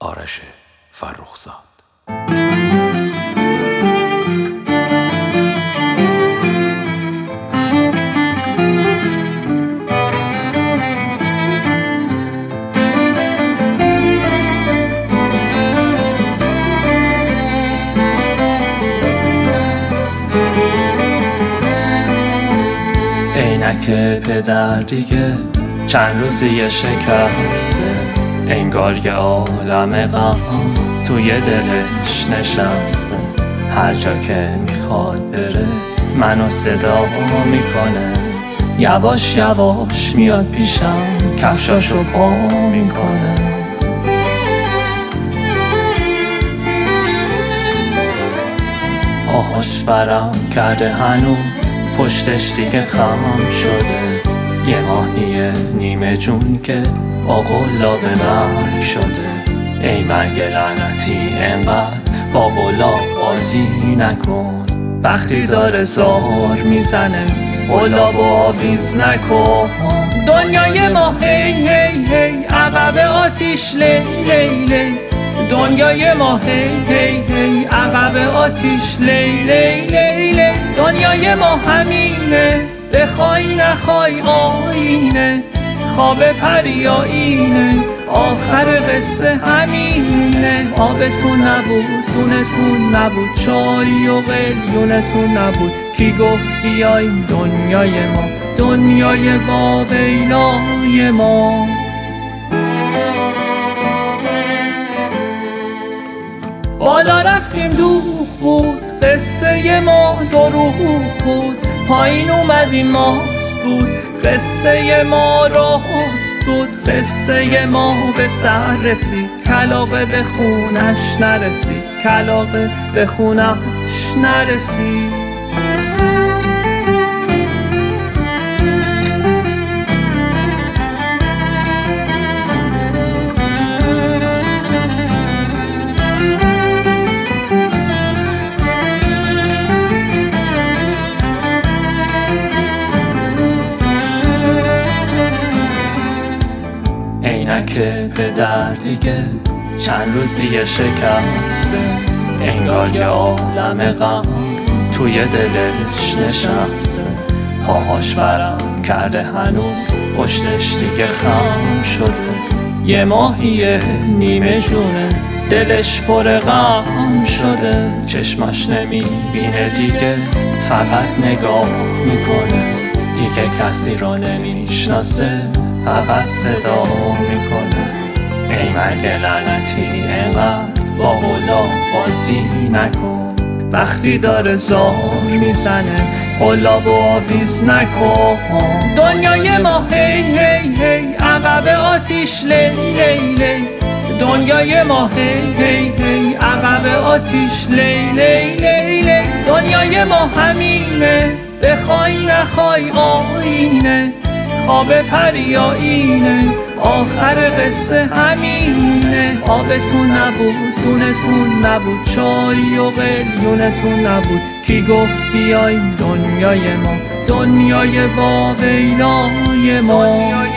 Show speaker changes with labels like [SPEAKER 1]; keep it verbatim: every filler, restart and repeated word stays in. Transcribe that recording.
[SPEAKER 1] آرش فرخزاد.
[SPEAKER 2] عینک پدر دیگه چند روزی شکسته، انگار یه عالم غم توی دلش نشسته. هر جا که میخواد بره منو صدا میکنه، یواش یواش میاد پیشم کفشاشو پا میکنه. پاهاش ورم کرده هنوز، پشتش دیگه خم شده. یه ماهی نیمه جون که با قلاب مرگ شده. ای مرگ لعنتی انقدر با قلاب بازی نکن، وقتی داره زار میزنه قلاب آویز نکن. دنیای ما هی هی هی عقب آتیش لی لی لی. دنیای ما هی هی هی عقب آتیش لی لی لی لی. دنیای ما همینه، بخوای نخوای آینه. خواب پری آینه، آخر قصه همینه. آبتون نبود، دونتون نبود، چای و قلیونتون نبود. کی گفت بیاین دنیای ما، دنیای واویلای ما. بالا رفتیم دوغ بود، قصه ما دروغ بود. پایین اومدیم ماست بود، قصه ما راست بود. قصه ما به سر رسید، کلاغه به خونش نرسید. کلاغه به خونش نرسید. عینک پدر دیگه چند روزی شکسته، انگار یه عالم غم توی دلش نشسته. پاهاش ورم کرده هنوز، پشتش دیگه خم شده. یه ماهی نیمه جونه، دلش پر غم شده. چشماش نمیبینه دیگه، فقط نگاه میکنه. دیگه کسی رو نمیشناسه، فقط صدا میکنه. ای مرگ لعنتی انقدر با قلاب بازی نکن، وقتی داره زار میزنه قلاب آویز نکن. دنیای ما هی هی هی عقب آتیش لی لی لی. دنیای ما هی هی هی عقب آتیش لی لی لی لی. دنیای ما همینه، بخوای نخوای آینه. خواب پری آینه، آخر قصه همینه. آبتون نبود، دونتون نبود، چای و قلیونتون نبود. کی گفت بیاین دنیای ما، دنیای واویلای ما.